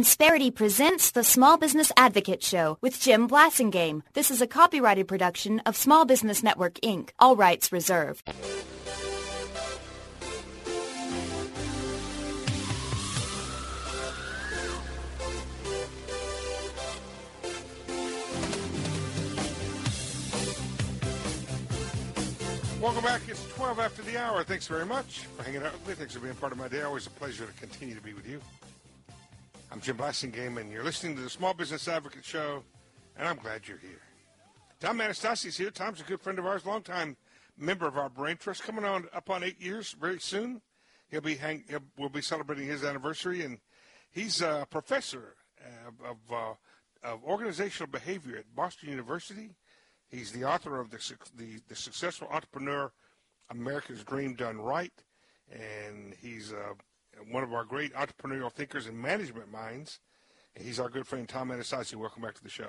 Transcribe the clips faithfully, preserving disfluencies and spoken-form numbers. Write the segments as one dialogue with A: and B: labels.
A: Insperity presents the Small Business Advocate Show with Jim Blasingame. This is a copyrighted production of Small Business Network, Incorporated. All rights reserved.
B: Welcome back. It's twelve after the hour. Thanks very much for hanging out with me. Thanks for being part of my day. Always a pleasure to continue to be with you. I'm Jim Blasingame, and you're listening to the Small Business Advocate Show, and I'm glad you're here. Tom Anastasi's here. Tom's a good friend of ours, longtime member of our Brain Trust, coming on up on eight years very soon. He'll be hang, he'll, we'll be celebrating his anniversary, and he's a professor of, of, uh, of organizational behavior at Boston University. He's the author of the, the, the Successful Entrepreneur, America's Dream Done Right, and he's uh, one of our great entrepreneurial thinkers and management minds. And he's our good friend, Tom Anastasi. Welcome back to the show.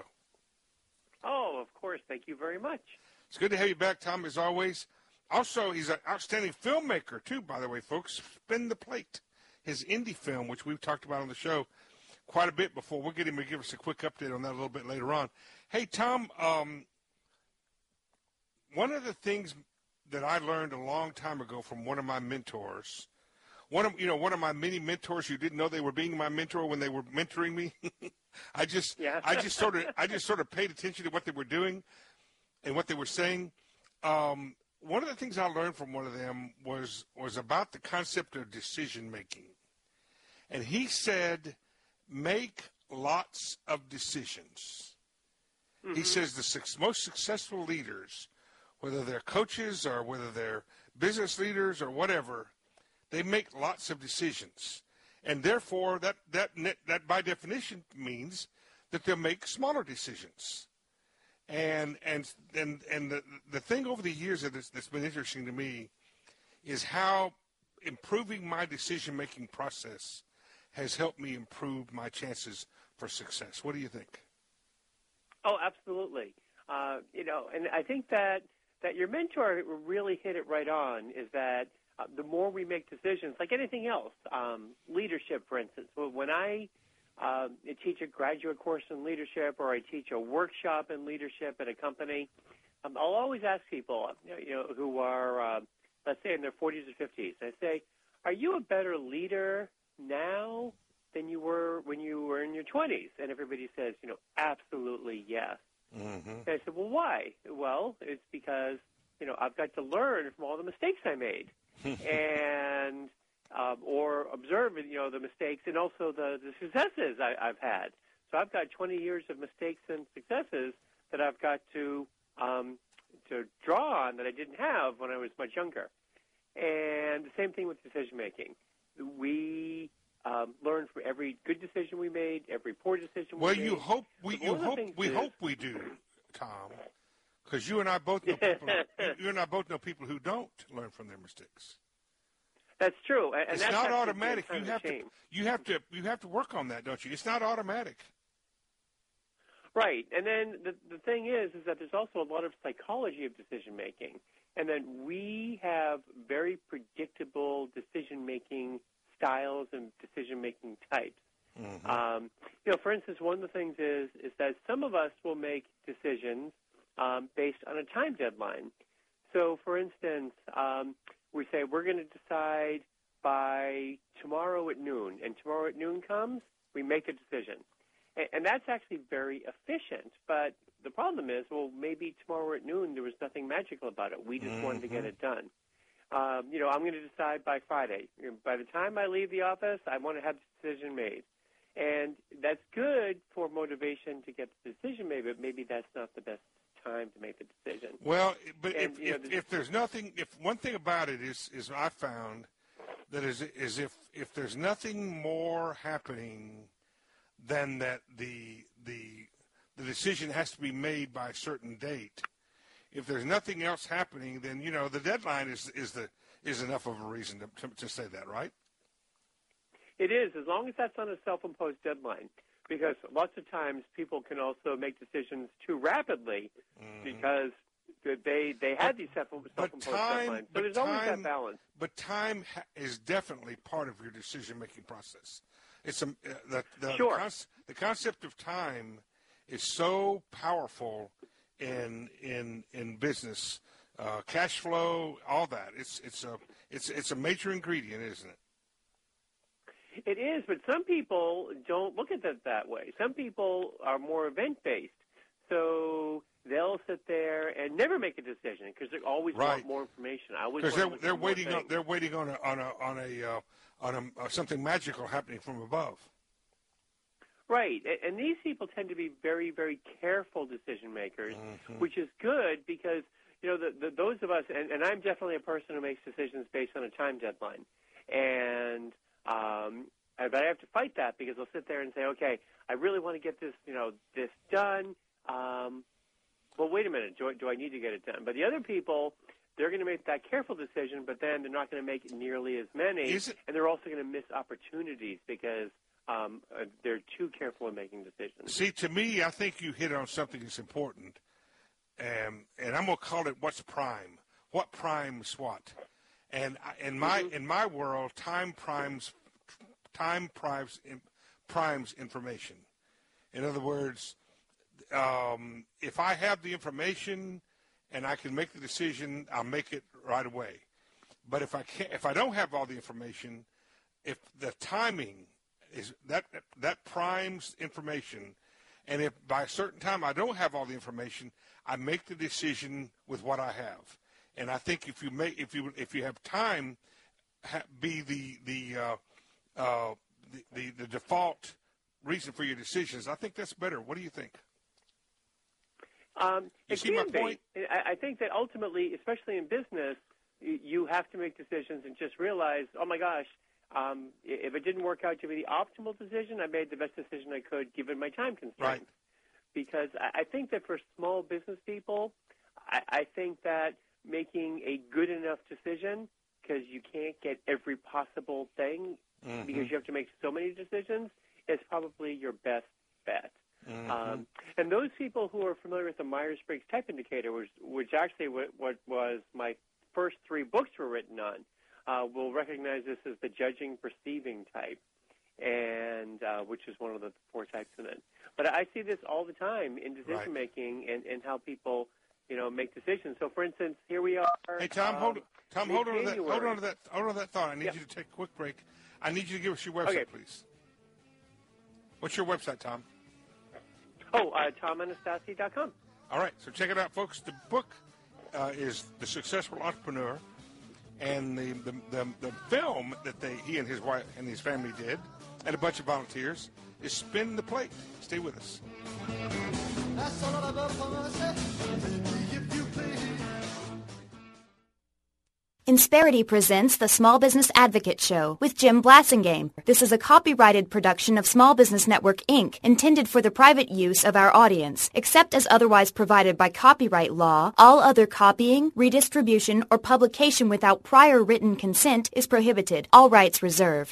C: Oh, of course. Thank you very much.
B: It's good to have you back, Tom, as always. Also, he's an outstanding filmmaker, too, by the way, folks. Spin the Plate, his indie film, which we've talked about on the show quite a bit before. We'll get him to give us a quick update on that a little bit later on. Hey, Tom, um, one of the things that I learned a long time ago from one of my mentors, one of you know one of my many mentors who didn't know they were being my mentor when they were mentoring me. I just
C: yeah.
B: I just sort of I just sort of paid attention to what they were doing and what they were saying. Um, one of the things I learned from one of them was was about the concept of decision making, and he said, "Make lots of decisions." Mm-hmm. He says the six, most successful leaders, whether they're coaches or whether they're business leaders or whatever, they make lots of decisions. And therefore, that, that, that by definition means that they'll make smaller decisions. And and and, and the, the thing over the years that's, that's been interesting to me is how improving my decision-making process has helped me improve my chances for success. What do you think?
C: Oh, absolutely. Uh, you know, and I think that that your mentor really hit it right on, is that uh, the more we make decisions, like anything else, um, leadership, for instance. When I uh, teach a graduate course in leadership, or I teach a workshop in leadership at a company, um, I'll always ask people, you know, who are, uh, let's say, in their forties or fifties. I say, are you a better leader now than you were when you were in your twenties? And everybody says, you know, absolutely yes. Mm-hmm. And I said, well, why? Well, it's because, you know, I've got to learn from all the mistakes I made and um, or observe, you know, the mistakes and also the, the successes I, I've had. So I've got twenty years of mistakes and successes that I've got to um, to draw on that I didn't have when I was much younger. And the same thing with decision-making. We um, learn from every good decision we made, every poor decision we
B: well,
C: made.
B: Well, you hope we you hope we
C: is,
B: hope we do, Tom, because you and I both know people. you and I both know people who don't learn from their mistakes.
C: That's true, and
B: it's
C: that's
B: not automatic. You have
C: to
B: you have to you have to work on that, don't you? It's not automatic.
C: Right, and then the the thing is, is that there's also a lot of psychology of decision making, and then we have very predictable decision making styles and decision-making types. Mm-hmm. Um, you know, for instance, one of the things is is that some of us will make decisions um, based on a time deadline. So, for instance, um, we say we're going to decide by tomorrow at noon, and tomorrow at noon comes, we make a decision. And, and that's actually very efficient, but the problem is, well, maybe tomorrow at noon there was nothing magical about it. We just mm-hmm. wanted to get it done. Um, you know, I'm going to decide by Friday. By the time I leave the office, I want to have the decision made. And that's good for motivation to get the decision made, but maybe that's not the best time to make the decision.
B: Well, but
C: and,
B: if,
C: you know,
B: if, if there's nothing, if one thing about it is, is I found that is, is if, if there's nothing more happening than that the, the, the decision has to be made by a certain date, if there's nothing else happening, then, you know, the deadline is is the is enough of a reason to, to, to say that, right?
C: It is, as long as that's on a self-imposed deadline, because lots of times people can also make decisions too rapidly mm-hmm. because they they had
B: but,
C: these self-imposed
B: time,
C: deadlines. So there's
B: time,
C: always that balance.
B: But time ha- is definitely part of your decision-making process. It's a, the, the,
C: sure.
B: the, conce- the concept of time is so powerful in in in business, uh, cash flow, all that. It's it's a it's it's a major ingredient, isn't it?
C: It is, but some people don't look at it that way. Some people are more event-based, so they'll sit there and never make a decision because they always
B: right.
C: want more information. I always
B: because they're they're waiting
C: on
B: on, they're waiting on a on a on a uh, on a, uh, something magical happening from above.
C: Right, and these people tend to be very, very careful decision makers, mm-hmm. which is good because, you know, the, the, those of us, and, and I'm definitely a person who makes decisions based on a time deadline. And um, but I have to fight that because I'll sit there and say, okay, I really want to get this, you know, this done. Um, well, wait a minute, do I, do I need to get it done? But the other people, they're going to make that careful decision, but then they're not going to make nearly as many,
B: it-
C: and they're also going to miss opportunities because Um, uh, they're too careful in making decisions.
B: See, to me, I think you hit on something that's important, um, and I'm going to call it what's prime. What primes what? And I- in my mm-hmm. in my world, time primes time primes primes information. In other words, um, if I have the information and I can make the decision, I'll make it right away. But if I can't, if I don't have all the information, if the timing is that that primes information, and if by a certain time I don't have all the information, I make the decision with what I have. And I think if you make if you if you have time ha, be the the, uh, uh, the the the default reason for your decisions, I think that's better. What do you think?
C: Um,
B: you
C: it
B: see
C: can
B: my point?
C: Be. I, I think that ultimately, especially in business, you, you have to make decisions and just realize, oh my gosh. Um, if it didn't work out to be the optimal decision, I made the best decision I could given my time constraints.
B: Right.
C: Because I, I think that for small business people, I, I think that making a good enough decision, because you can't get every possible thing, mm-hmm. because you have to make so many decisions, is probably your best bet. Mm-hmm. Um, and those people who are familiar with the Myers-Briggs Type Indicator, which, which actually what, what was my first three books were written on, Uh, will recognize this as the judging perceiving type, and uh, which is one of the four types in it. But I see this all the time in decision right. making and, and how people, you know, make decisions. So, for instance, here we are.
B: Hey, Tom,
C: um,
B: hold Tom, hold on to that. Hold on to that. Hold on to that thought. I need
C: yep.
B: you to take a quick break. I need you to give us your website,
C: okay.
B: please. What's your website, Tom?
C: Oh, uh, tom anastasi dot com.
B: All right, so check it out, folks. The book uh, is The Successful Entrepreneur. And the, the, the, the film that they he and his wife and his family did, and a bunch of volunteers, is Spin the Plate. Stay with us.
A: Insperity presents the Small Business Advocate Show with Jim Blasingame. This is a copyrighted production of Small Business Network, Incorporated, intended for the private use of our audience. Except as otherwise provided by copyright law, all other copying, redistribution, or publication without prior written consent is prohibited. All rights reserved.